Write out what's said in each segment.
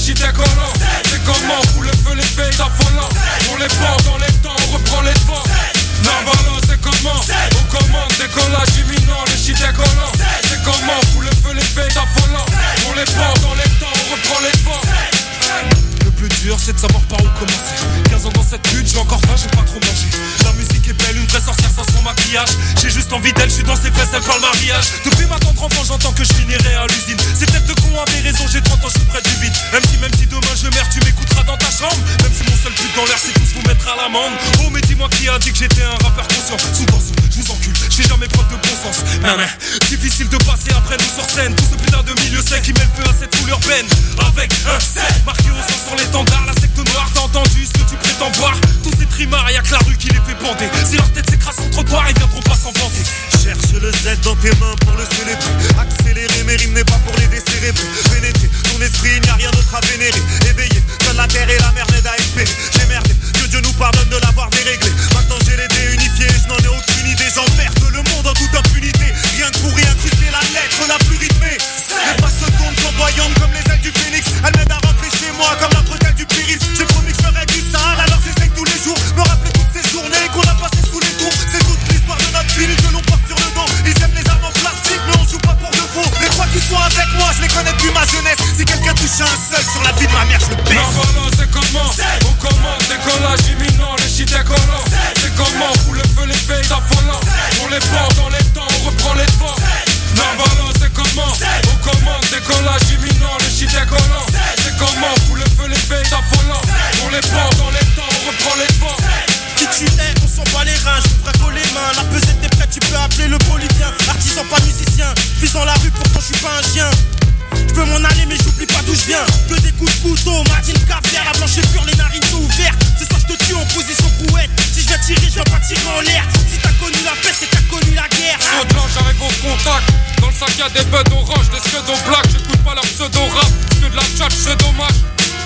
shit est collant. C'est comment, vous le feu, les faits affolants. On les porte dans les temps, on reprend les devants. Narvalan, c'est comment, on commande, décollage imminent, le shit est collant. C'est comment, vous le feu, les faits affolants. On les porte dans les temps, on reprend les devants. Le plus dur c'est de savoir par où commencer. 15 ans dans cette lutte, j'ai encore faim, j'ai pas trop mangé. La musique est belle, une vraie sorcière sans son maquillage. J'ai juste envie d'elle, je suis dans ses fesses, elle parle mariage. Depuis ma tendre enfant, j'entends que je finirai à l'usine. Ces têtes de con avaient raison, j'ai 30 ans, je suis près du vide. Même si demain je meurs, tu m'écouteras dans ta chambre. Même si mon seul but dans l'air c'est tous vous mettre à l'amende. Oh mais dis-moi qui a dit que j'étais un rappeur conscient. Sous tension, je vous encule, je fais jamais preuve de bon sens. Difficile de passer après nous sur scène. Tout ce putain de milieu sec qui met le feu à cette foule urbaine. Avec un set marqué au sang sur l'étendard. La secte noire, t'as entendu ce que tu prétends voir. Tous ces trimards, y'a que la rue qui les fait bander. Si leur tête s'écrase sur le trottoir, ils viendront pas s'en vanter. Cherche le Z dans tes mains pour le célébrer. Accélérer, mes rimes n'est pas pour les décélébrer. Pénétrer ton esprit, il n'y a rien d'autre à vénérer. Éveillé, seule la terre et la mer n'aident à espérer. J'ai merdé, que Dieu nous pardonne de l'avoir déréglé. Maintenant j'ai les dés unifiés, je n'en ai aucune idée. J'emmerde le monde en toute impunité. Rien que pour y incruster la lettre la plus rythmée. Les passes se tournent flamboyantes comme les ailes du phénix. Elles m'aident à rentrer chez moi comme la bretelle du péril. J'ai promis que je ferais du sale, alors j'essaye tous les jours. Me rappeler toutes ces journées qu'on a passées sous les tours. C'est toute l'histoire de notre ville que l'on porte sur le dos. Ils aiment les armes en plastique mais on joue pas pour de faux. Les trois qui sont avec moi, je les connais depuis ma jeunesse. Si quelqu'un touche un seul sur la vie de ma mère, je le baisse. Narvalan, c'est comment, on commande, décollage imminent, le shit est collant. C'est comment, vous le feu, les faits affolants. On les porte dans les temps, on reprend les devants. Narvalan, c'est comment, on commande, décollage imminent, le shit est collant. C'est comment, vous le feu, les faits affolants. On les porte dans les temps, on reprend les devants. Qui tu es, on s'en bat les reins, je vous braque les mains. La pesette est prête, tu peux appeler le bolivien. Artisan pas musicien, vis dans la rue pourtant je suis pas un chien. Je peux m'en aller mais j'oublie pas d'où je viens. Que des coups de couteau, Martine Caviar. La blanche est pure, les narines sont ouvertes. C'est ça je te tue en position brouette. Si je viens tirer, je viens pas tirer en l'air. Si t'as connu la paix, c'est que t'as connu la guerre. Saut de l'ange, j'arrive au contact. Dans le sac y'a des buds orange, des scuds black. J'écoute pas leur pseudo rap, que de la tchatch c'est dommage.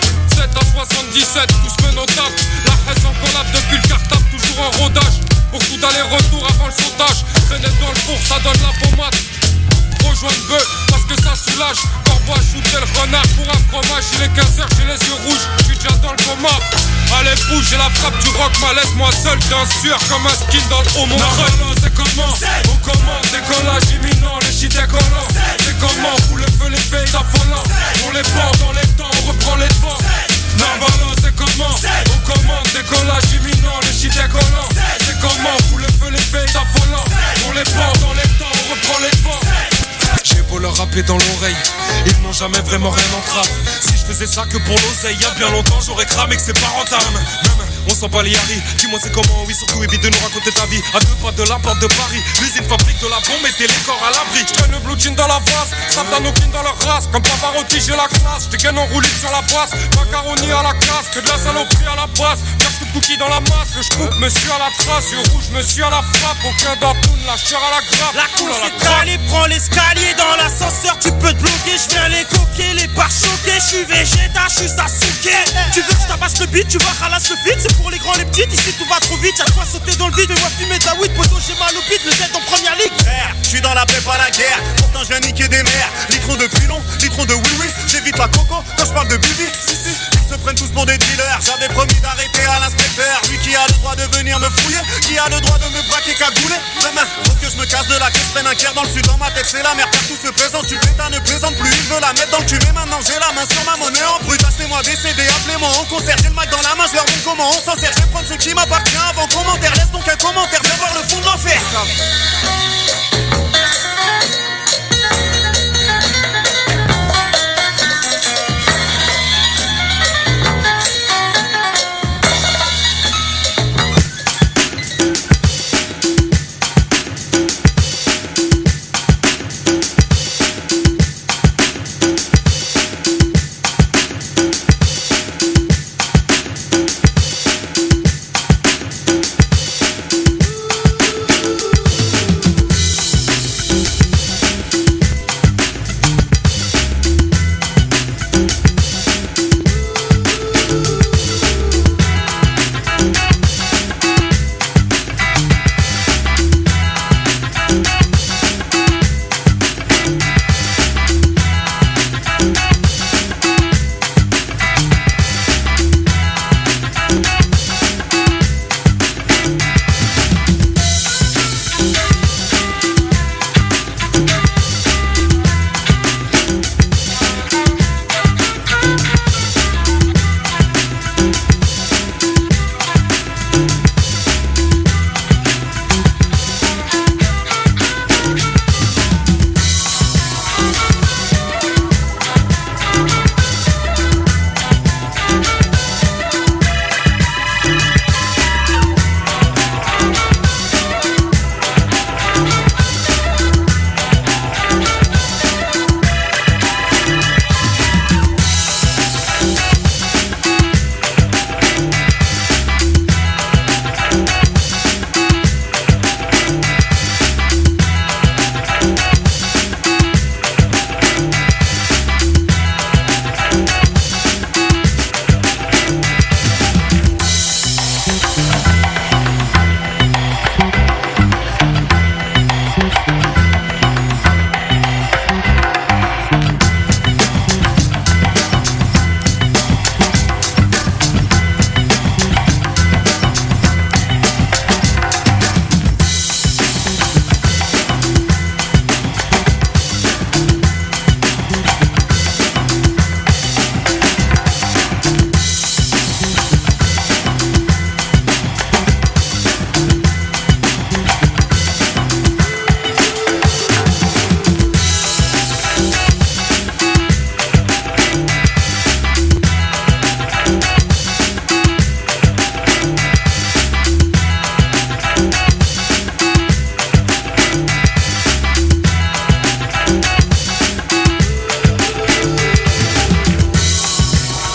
7 à 77, tous menotables. La haine en collab depuis le cartable, toujours en rodage. Beaucoup d'allers-retours avant le sautage. Traîner dans le four, ça donne la pommade. Rejoindre bœuf, parce que ça soulage. Corbeau à shooter le renard pour un fromage. Il est 15h, j'ai les yeux rouges, j'suis déjà dans le coma. Allez bouge, j'ai la frappe du rock, ma laisse-moi seul. T'es un sueur comme un skin dans le haut mon Narvalan, c'est comment, on commande, décollage imminent, le shit est collant. C'est comment, vous le feu, les faits affolants. On les porte dans les temps, on reprend les devants. Narvalan, c'est comment, on commande, décollage imminent, le shit est collant. C'est comment, vous le feu, les faits affolants. On les porte dans les temps, on reprend les devants. J'ai beau leur rapper dans l'oreille, ils n'ont jamais vraiment rien en trappe. Si je faisais ça que pour l'oseille, y'a bien longtemps j'aurais cramé que c'est pas rentable. On s'en bat les haris, dis-moi c'est comment, oui surtout évite de nous raconter ta vie. À 2 pas de la porte de Paris, l'usine fabrique de la bombe, mettez les corps à l'abri. J'traîne le blue jean dans la face, Saptanokin dans leur race. Comme Pavarotti j'ai la classe, j'dégaine en roulis sur la passe. Macaroni à la casse, que de la saloperie à la base. Casse de cookies dans la masse, le j'coupe monsieur à la trace. Yeux rouge monsieur à la frappe, aucun d'Apoun, la chair à la grappe. La course est calée, prends l'escalier dans l'ascenseur, tu peux te bloquer. Je viens les coquer, les barres choquées. Je suis Vegeta, je suis Sasuke. Tu veux que je tabasse le beat, tu vas ralasse le feed. C'est pour les grands, les petites, ici tout va trop vite. Y'a quoi sauter dans le vide, mais moi fumer de la weed. Poto j'ai mal au bide, le Z en première ligue. Frère, je suis dans la paix, pas la guerre. Pourtant je viens niquer des mers. Litron de pilon, litron de oui-oui. J'évite la coco quand je parle de bibi. Si, ils se prennent tous pour des dealers. J'avais promis d'arrêter à l'inspecteur. Lui qui a le droit de venir me fouiller, qui a le droit de me braquer cagouler. Demain, faut que je me casse de la queue, je prenne un quart dans le sud. Dans ma tête c'est la merde car tout se présente. Tu pétas ne plaisante plus, il veut la mettre dans le cul. Mais maintenant j'ai la main sur ma monnaie en brut. Achetez-moi des CD, appelez-moi en concert. J'ai le mic dans la main, je leur montre comment on s'en sert. Je vais prendre ce qui m'appartient avant commentaire. Laisse donc un commentaire, viens voir le fond de l'enfer.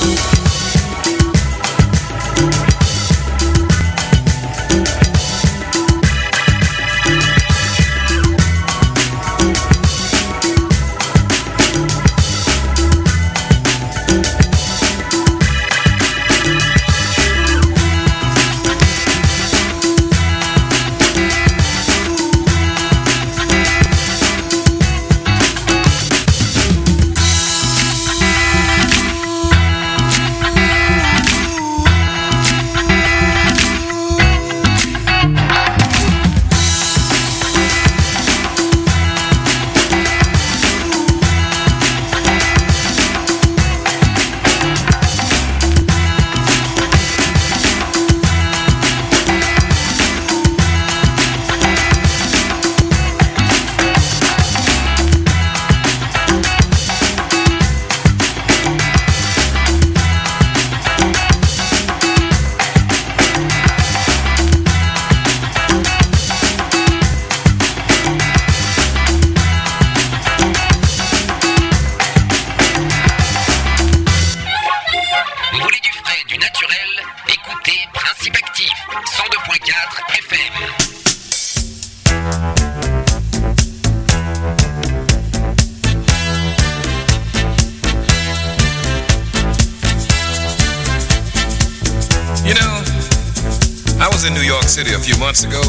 City a few months ago,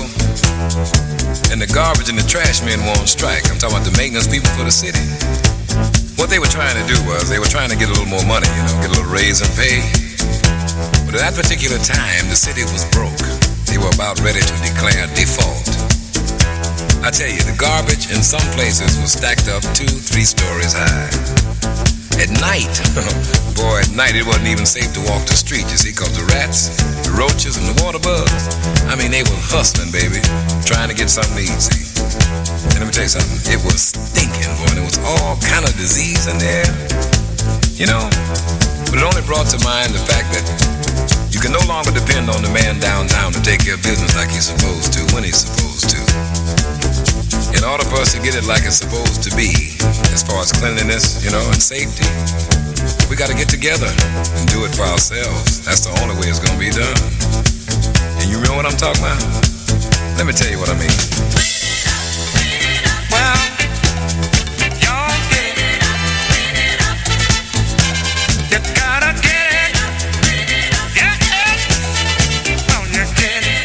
and the garbage and the trash men were on strike. I'm talking about the maintenance people for the city. What they were trying to do was they were trying to get a little more money, get a little raise in pay. But at that particular time, the city was broke. They were about ready to declare default. I tell you, the garbage in some places was stacked up 2-3 stories high. At night, boy, at night it wasn't even safe to walk the street, you see, because the rats, the roaches, and the water bugs, I mean, they were hustling, baby, trying to get something to eat, see. And let me tell you something, it was stinking, boy, and there was all kind of disease in there, but it only brought to mind the fact that you can no longer depend on the man downtown to take care of business like he's supposed to, when he's supposed to. In order for us to get it like it's supposed to be, as far as cleanliness, and safety, we got to get together and do it for ourselves. That's the only way it's going to be done. And you remember what I'm talking about? Let me tell you what I mean. Well, y'all get it. You gotta get it. Yeah. Oh, you get it.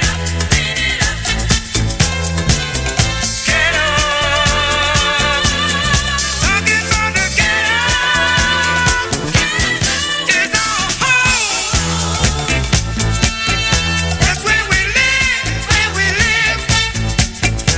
That's where we live.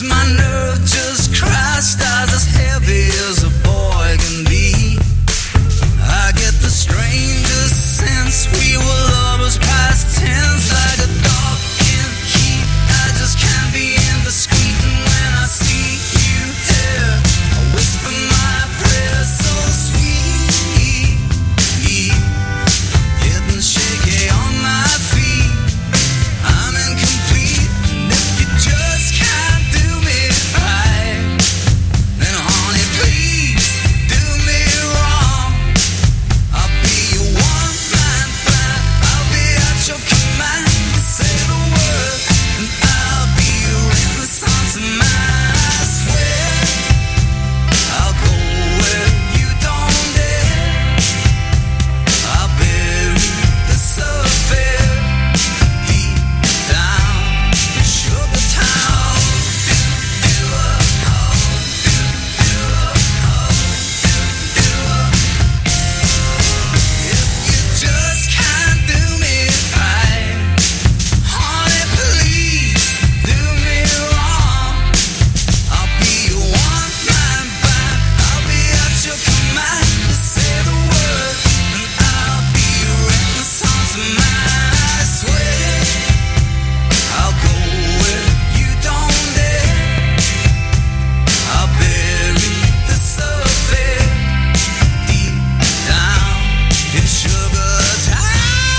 my nerve just crashed. I was as heavy as a boy can be. I get the strangest sense we were lovers past tense. Like a dog in heat, I just can't be indiscreet. And when I see you there, I whisper my prayer so sweet. Getting shaky on my feet, I'm incomplete. And if you just can't do me right, then honey, please do me wrong. I'll be your one-man band, I'll be at your command. You say the word, and I'll be your Renaissance man. I swear, I'll go where you don't dare. I'll bury the surface deep down in Sugar Town. If you just can't do me right, honey, please do me wrong. I'll be your one-man band, I'll be at your command. You say the word, and I'll be your Renaissance man. I swear, I'll go where you don't dare. I'll bury the surface deep down in Sugar Town.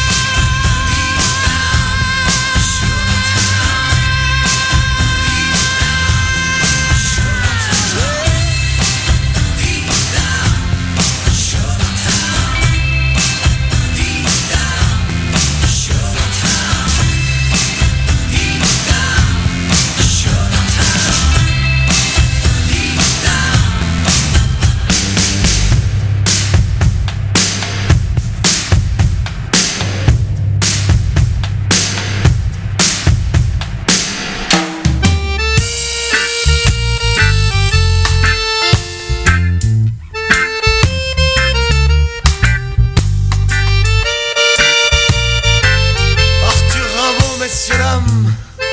Arthur Rimbaud, messieurs, dames.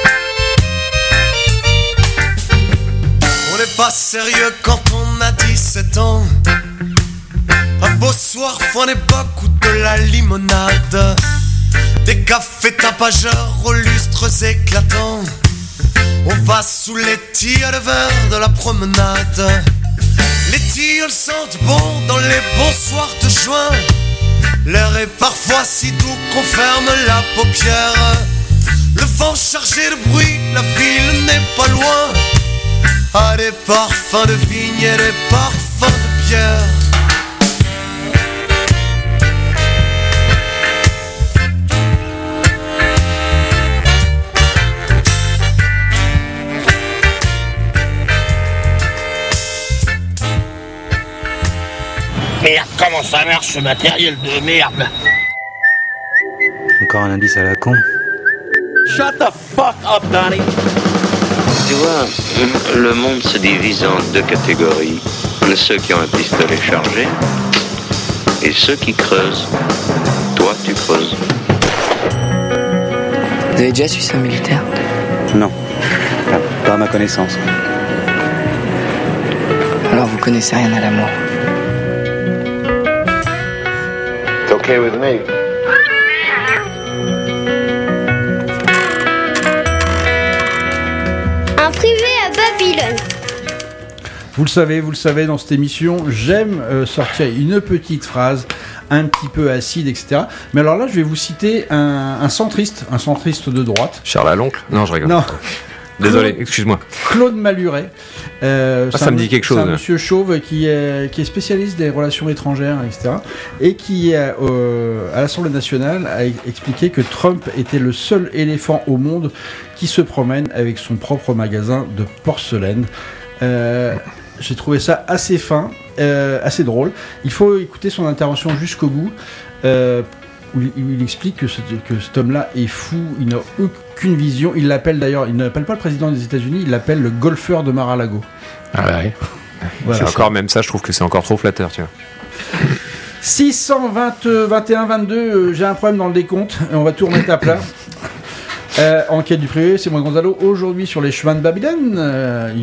On n'est pas sérieux quand on a 17 ans. Un beau soir, fin d'époque ou de la limonade. Des cafés tapageurs aux lustres éclatants. On va sous les tilleuls verts de la promenade. Les tilleuls sentent bon dans les bons soirs de juin. L'air est parfois si doux qu'on ferme la paupière. Le vent chargé de bruit, la ville n'est pas loin. Ah, des parfums de vigne et des parfums de pierre. Merde, comment ça marche ce matériel de merde? Encore un indice à la con. Shut the fuck up, Donnie. Tu vois, le monde se divise en deux catégories. Ceux qui ont un pistolet chargé et ceux qui creusent. Toi, tu creuses. Vous avez déjà su ça, militaire? Non, pas à ma connaissance. Alors vous connaissez rien à l'amour. It's okay with me. Un privé à Babylone. Vous le savez, dans cette émission, j'aime sortir une petite phrase un petit peu acide, etc. Mais alors là, je vais vous citer un centriste de droite. Charles Aloncle? Non, je rigole. Non. Désolé, excuse-moi. Claude Maluret. Ça me dit quelque chose. C'est un monsieur chauve qui est spécialiste des relations étrangères, etc. Et qui, à l'Assemblée nationale, a expliqué que Trump était le seul éléphant au monde qui se promène avec son propre magasin de porcelaine. J'ai trouvé ça assez fin, assez drôle. Il faut écouter son intervention jusqu'au bout. Où il explique que cet homme-là est fou, il n'a aucune vision. Il l'appelle d'ailleurs, il n'appelle pas le président des États-Unis, il l'appelle le golfeur de Mar-a-Lago. Ah ouais. Voilà, c'est encore même ça, je trouve que c'est encore trop flatteur, tu vois. 621-22, j'ai un problème dans le décompte, et on va tout remettre à plat. Enquête du privé, c'est moi Gonzalo. Aujourd'hui sur les chemins de Babylone.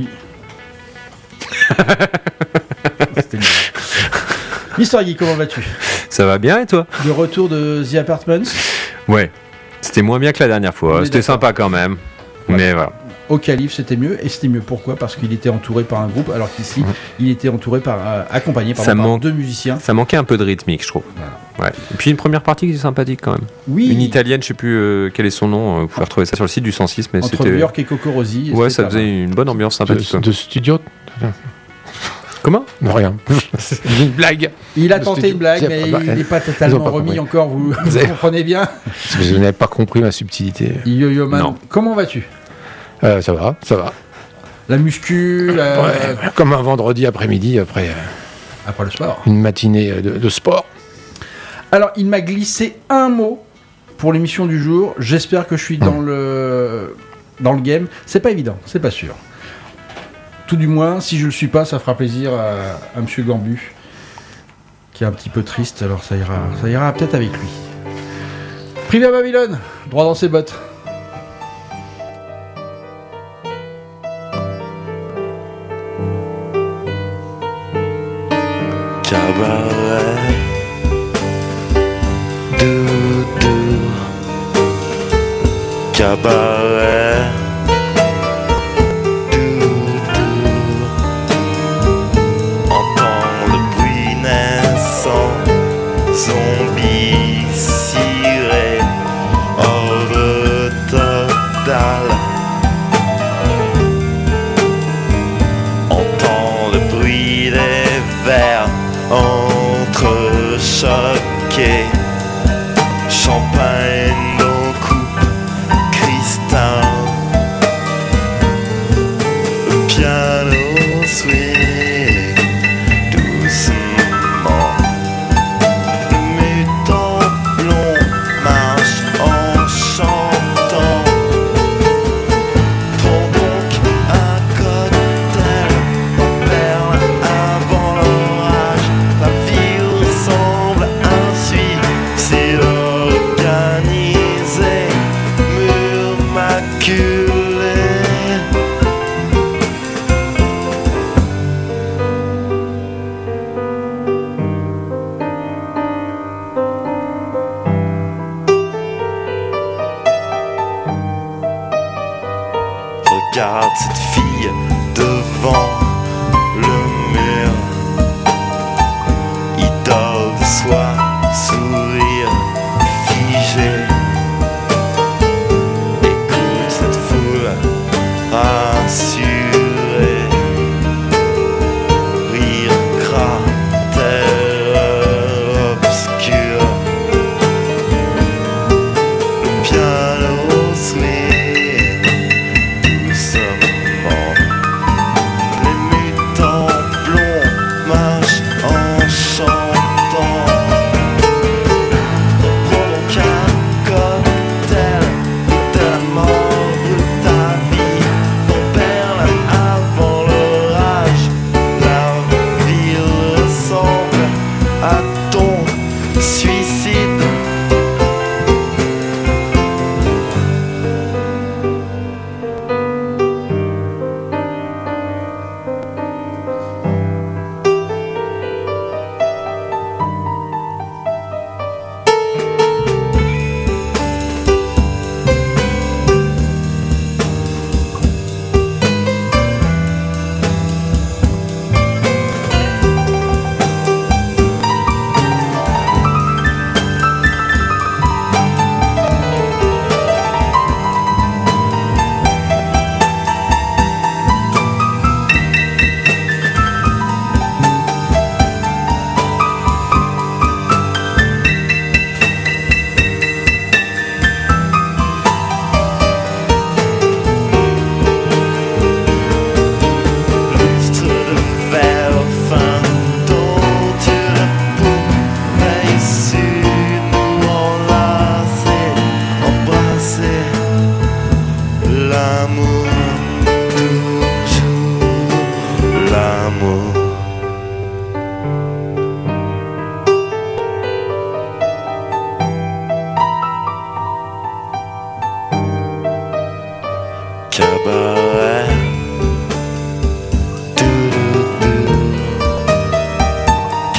C'était bien. Mister Guy, comment vas-tu? Ça va bien et toi? De retour de The Apartments. Ouais, c'était moins bien que la dernière fois. C'était sympa quand même. Voilà. Mais voilà. Au Calife, c'était mieux. Et c'était mieux pourquoi? Parce qu'il était entouré par un groupe, alors qu'ici, il était entouré accompagné par deux musiciens. Ça manquait un peu de rythmique, je trouve. Voilà. Ouais. Et puis une première partie qui est sympathique quand même. Oui. Une italienne, je sais plus quel est son nom. Vous pouvez retrouver ça sur le site du 106. Mais entre c'était... New York et Coco Rosie. Ouais, ça faisait une bonne ambiance sympathique. De studio. Comment? Non, rien. Une blague. Il a tenté une blague, mais il n'est pas totalement remis encore. Vous comprenez bien? Vous n'avez pas compris ma subtilité. Yo-Yo Man, comment vas-tu? Ça va. La muscu, comme un vendredi après-midi, après le sport. Une matinée de sport. Alors, il m'a glissé un mot pour l'émission du jour. J'espère que je suis dans le game. C'est pas évident, c'est pas sûr. Tout du moins, si je le suis pas, ça fera plaisir à Monsieur Gambu, qui est un petit peu triste. Alors ça ira peut-être avec lui. Privé à Babylone, droit dans ses bottes. Cabaret, doudou, cabaret, doudou, entends le bruit naissant, zombie ciré, ordre total. Entends le bruit des verres entrechoqués, champagne nos coupes, cristal, le piano swing doucement, le mutant blond marche en chantant. Prends donc un cocktail, ma perle avant l'orage. La vie ressemble ainsi, c'est organisé, mur maculé. Regarde cette fille devant le mur, idole de soi, sourire figé. Écoute cette foule rassurée, rire cratère obscur, le piano swing doucement.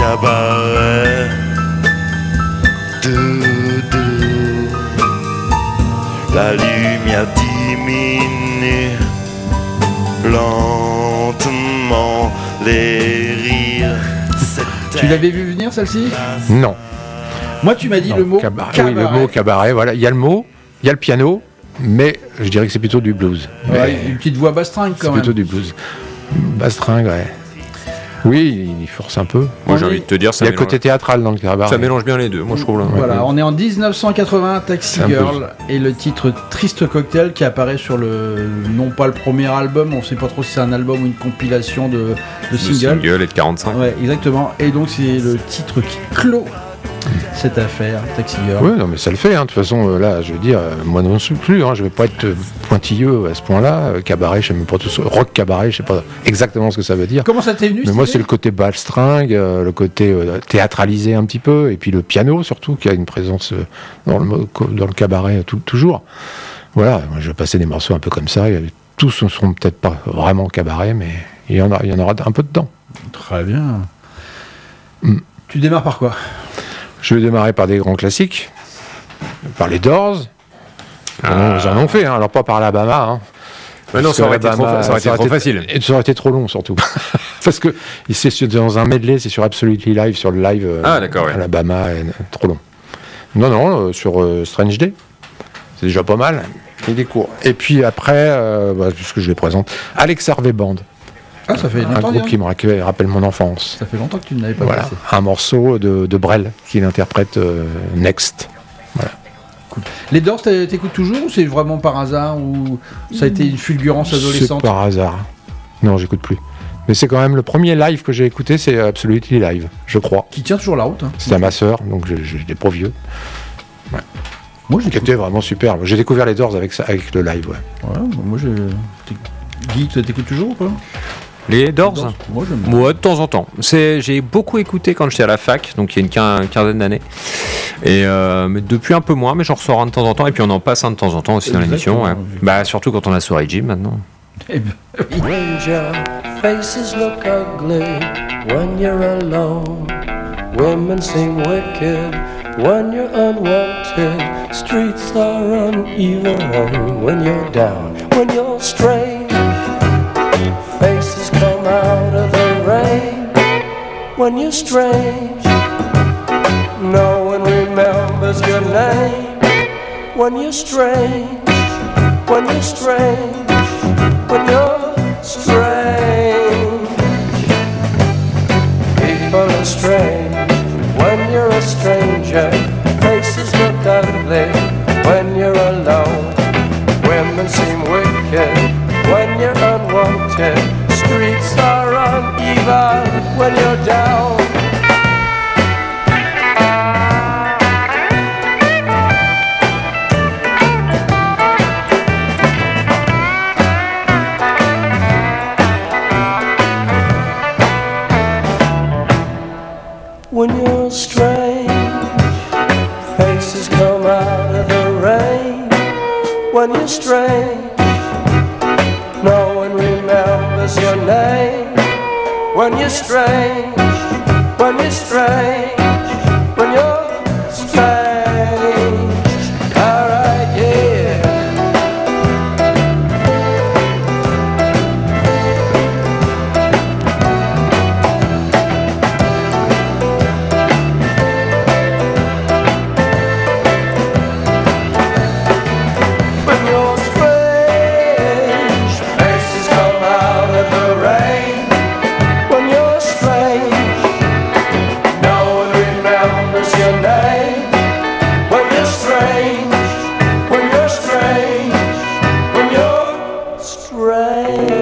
cabaret. Doudou. La lumière diminue lentement, les rires. Tu l'avais vu venir celle-ci? Non. Moi, tu m'as dit le mot cabaret. cabaret. Oui, le mot cabaret, voilà. Il y a le mot, il y a le piano, mais je dirais que c'est plutôt du blues. Ouais, une petite voix bastringue quand C'est même. plutôt du blues. Bastringue, ouais. Oui, il force un peu. Moi, j'ai envie de te dire, il y a le côté théâtral dans le cabaret. Ça mélange bien les deux, moi je trouve. Là. Voilà, on est en 1980, Taxi C'est un peu- Girl, et le titre Triste Cocktail qui apparaît sur le, non pas le premier album, on sait pas trop si c'est un album ou une compilation de singles. Single et de 45. Ouais, exactement. Et donc c'est le titre qui clôt cette affaire, Taxi Girl. Oui, non, mais ça le fait. Hein. De toute façon, là, je veux dire, moi non plus. Hein. Je vais pas être pointilleux à ce point-là. Cabaret, je sais même pas tout ça. Rock cabaret, je sais pas exactement ce que ça veut dire. Comment ça t'est venu? Mais moi, c'est le côté bastringue, le côté théâtralisé un petit peu, et puis le piano surtout, qui a une présence dans le cabaret toujours. Voilà, moi, je vais passer des morceaux un peu comme ça. Tous ne seront peut-être pas vraiment cabaret, mais il y en aura un peu dedans. Très bien. Tu démarres par quoi? Je vais démarrer par des grands classiques, par les Doors. Ils en ont fait, hein. Alors pas par Alabama. Hein. Mais non, ça aurait été trop facile. Et ça aurait été trop long surtout. Parce que c'est dans un medley, c'est sur Absolutely Live, sur le live d'accord, ouais. Alabama, trop long. Non, sur Strange Day. C'est déjà pas mal. Il est court. Et puis après, puisque je les présente, Alex Harvey Band. Ah, ça fait un longtemps. groupe qui me rappelle mon enfance. Ça fait longtemps que tu ne l'avais pas Voilà, passé. un morceau de Brel qu'il interprète Next. Voilà. Cool. Les Doors, t'écoutes toujours ou c'est vraiment par hasard ou ça a été une fulgurance adolescente? C'est par hasard. Non, j'écoute plus. Mais c'est quand même le premier live que j'ai écouté, c'est Absolutely Live, je crois. Qui tient toujours la route. Hein. C'était à ma sœur, donc j'étais pas vieux. Ouais. Moi, c'était vraiment superbe. J'ai découvert les Doors avec le live, ouais. Ouais, moi Guy, t'écoutes toujours ou pas? Les Doors, moi j'aime bien. Ouais, de temps en temps. J'ai beaucoup écouté quand j'étais à la fac, donc il y a une quinzaine d'années. Et mais depuis un peu moins, mais j'en ressors un de temps en temps. Et puis on en passe un de temps en temps aussi dans l'émission. Ouais. Bah, surtout quand on a soirée gym maintenant. When your faces look ugly when you're alone, women seem wicked when you're unwanted, streets are uneven when you're down, when you're strange, faces come out of the rain when you're strange, no one remembers your name when you're strange, when you're strange, when you're strange. People are strange when you're a stranger. Faces look ugly when you're alone. Women seem wicked when you're unwanted. Streets are uneven when you're down. When you're strange, faces come out of the rain. When you're strange, no one remembers your name. When you're strange, when you're strange, when you're strange. Alright, yeah. When you're strange, faces come out of the rain. When you're strange, no one remembers your name. When you're strange, when you're strange, when you're strange.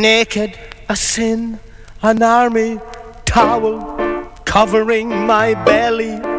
naked, a sin, an army towel covering my belly.